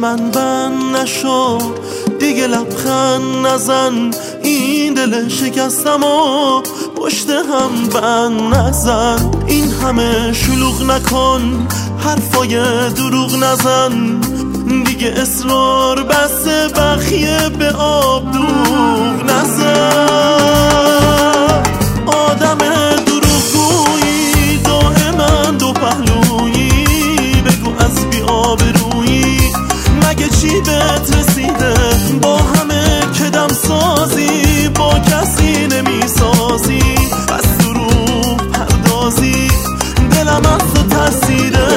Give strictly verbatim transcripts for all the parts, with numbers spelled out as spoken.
من بند نشو، دیگه لبخند نزن، این دل شکستم و پشت هم بند نزن. این همه شلوغ نکن، حرفای دروغ نزن، دیگه اصرار بس بخیه به آب دوغ نزن. آدم دروغگویی دائما دو پهلویی، بگو از بی آبرویی مگه چی بهت رسیده؟ با همه که دم سازی با کسی نمیسازی، بس دروغ پردازی دلم از تو ترسیده.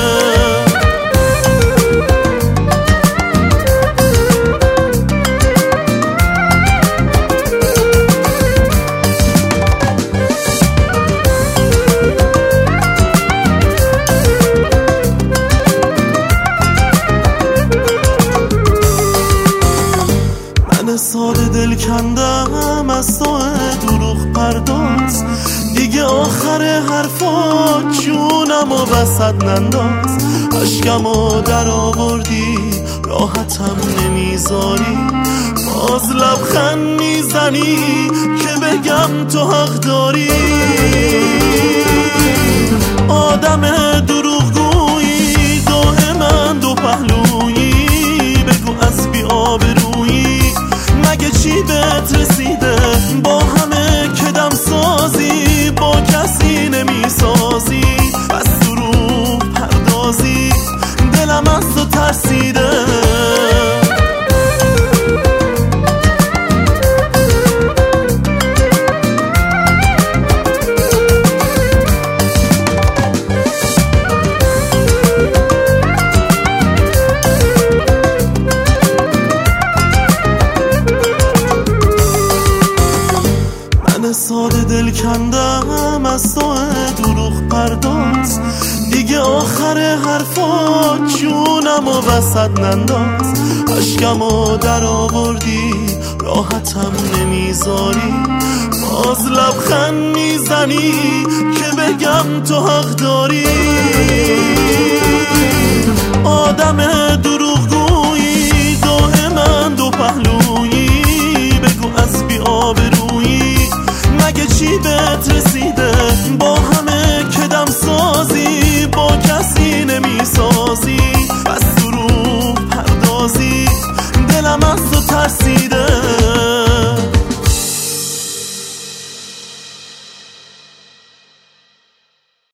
ساده دل کندم از تو دروغ پرداز، دیگه آخر حرفات جونم و وسط ننداز. عشقمو در آوردی راحتم نمیذاری، باز لبخند میزنی که بگم تو حق داری. آدم دروغگویی دائما دو پهلویی، بگو از بی آبرویی مگه چی بهت رسیده؟ با همه که دم سازی با کسی نمیسازی، بس دروغ پردازی دلم از تو ترسیده. ساده دل کندم از تو دروغ پرداز، دیگه آخر حرفات جونم و وسط ننداز. عشقمو در آوردی راحتم نمیذاری، باز لبخند میزنی که بگم تو حق داری. آدم دروغگویی دائما دو پهلویی، بگو از بی آبرویی مگه چی بهت رسیده؟ با همه که دم سازی با کسی نمیسازی، بس دروغ پردازی دلم از تو ترسیده.